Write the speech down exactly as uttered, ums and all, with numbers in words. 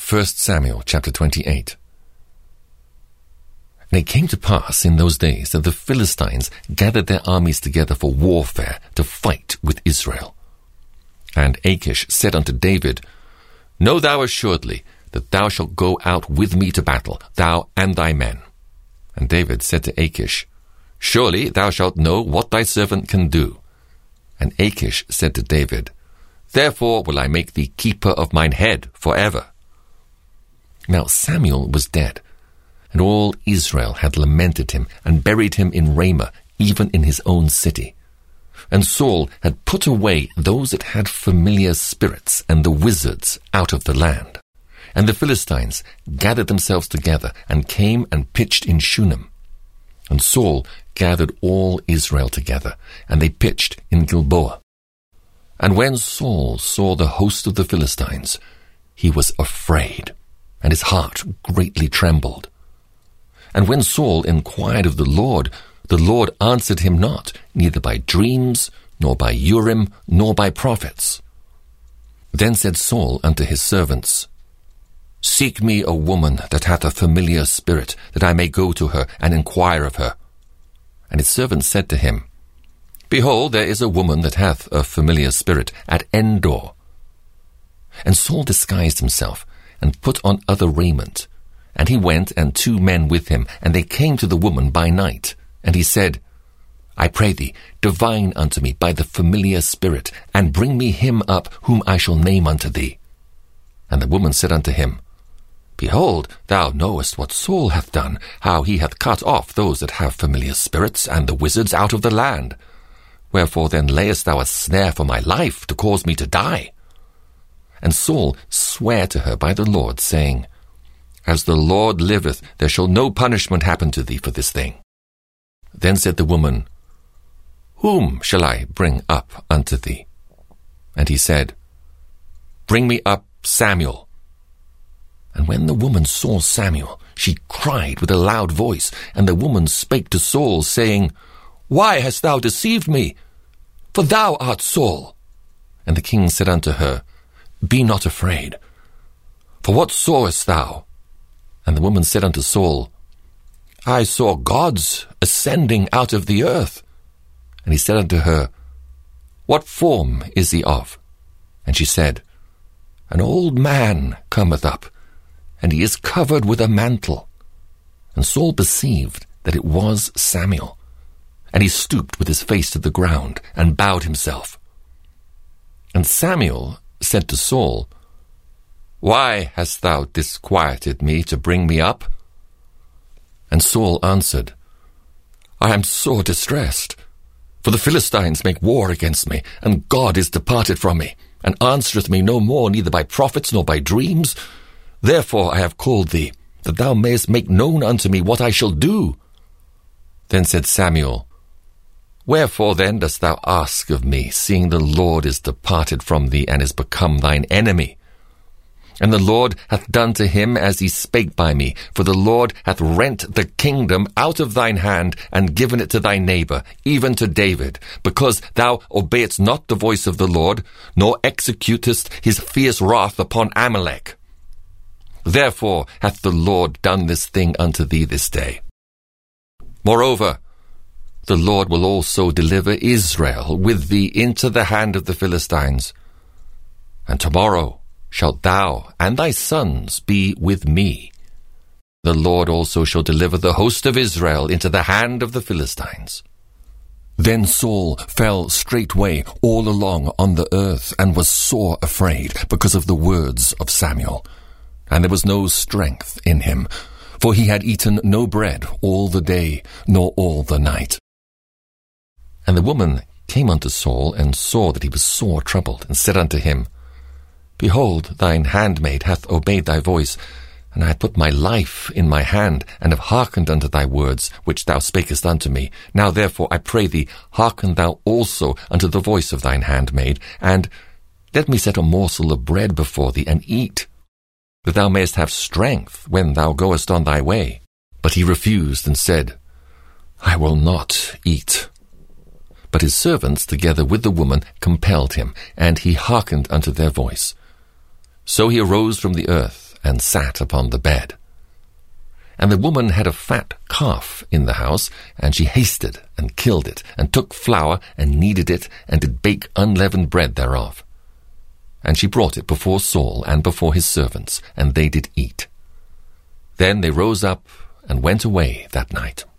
First Samuel chapter twenty-eight. And it came to pass in those days that the Philistines gathered their armies together for warfare to fight with Israel. And Achish said unto David, Know thou assuredly that thou shalt go out with me to battle, thou and thy men. And David said to Achish, Surely thou shalt know what thy servant can do. And Achish said to David, Therefore will I make thee keeper of mine head for ever. Now Samuel was dead, and all Israel had lamented him, and buried him in Ramah, even in his own city. And Saul had put away those that had familiar spirits and the wizards out of the land. And the Philistines gathered themselves together, and came and pitched in Shunem. And Saul gathered all Israel together, and they pitched in Gilboa. And when Saul saw the host of the Philistines, he was afraid, and his heart greatly trembled. And when Saul inquired of the Lord, the Lord answered him not, neither by dreams, nor by Urim, nor by prophets. Then said Saul unto his servants, Seek me a woman that hath a familiar spirit, that I may go to her and inquire of her. And his servants said to him, Behold, there is a woman that hath a familiar spirit at Endor. And Saul disguised himself, and put on other raiment. And he went, and two men with him, and they came to the woman by night. And he said, I pray thee, divine unto me by the familiar spirit, and bring me him up whom I shall name unto thee. And the woman said unto him, Behold, thou knowest what Saul hath done, how he hath cut off those that have familiar spirits, and the wizards out of the land. Wherefore then layest thou a snare for my life, to cause me to die? And Saul sware to her by the Lord, saying, As the Lord liveth, there shall no punishment happen to thee for this thing. Then said the woman, Whom shall I bring up unto thee? And he said, Bring me up Samuel. And when the woman saw Samuel, she cried with a loud voice, and the woman spake to Saul, saying, Why hast thou deceived me? For thou art Saul. And the king said unto her, Be not afraid. For what sawest thou? And the woman said unto Saul, I saw gods ascending out of the earth. And he said unto her, What form is he of? And she said, An old man cometh up, and he is covered with a mantle. And Saul perceived that it was Samuel. And he stooped with his face to the ground, and bowed himself. And Samuel said to Saul, Why hast thou disquieted me to bring me up? And Saul answered, I am sore distressed, for the Philistines make war against me, and God is departed from me, and answereth me no more, neither by prophets nor by dreams. Therefore I have called thee, that thou mayest make known unto me what I shall do. Then said Samuel, Wherefore then dost thou ask of me, seeing the Lord is departed from thee, and is become thine enemy? And the Lord hath done to him as he spake by me, for the Lord hath rent the kingdom out of thine hand, and given it to thy neighbor, even to David, because thou obeyedst not the voice of the Lord, nor executest his fierce wrath upon Amalek. Therefore hath the Lord done this thing unto thee this day. Moreover, the Lord will also deliver Israel with thee into the hand of the Philistines. And tomorrow shalt thou and thy sons be with me. The Lord also shall deliver the host of Israel into the hand of the Philistines. Then Saul fell straightway all along on the earth, and was sore afraid, because of the words of Samuel. And there was no strength in him, for he had eaten no bread all the day, nor all the night. And the woman came unto Saul, and saw that he was sore troubled, and said unto him, Behold, thine handmaid hath obeyed thy voice, and I have put my life in my hand, and have hearkened unto thy words, which thou spakest unto me. Now therefore, I pray thee, hearken thou also unto the voice of thine handmaid, and let me set a morsel of bread before thee, and eat, that thou mayest have strength when thou goest on thy way. But he refused, and said, I will not eat. But his servants, together with the woman, compelled him, and he hearkened unto their voice. So he arose from the earth, and sat upon the bed. And the woman had a fat calf in the house, and she hasted and killed it, and took flour and kneaded it, and did bake unleavened bread thereof. And she brought it before Saul and before his servants, and they did eat. Then they rose up and went away that night.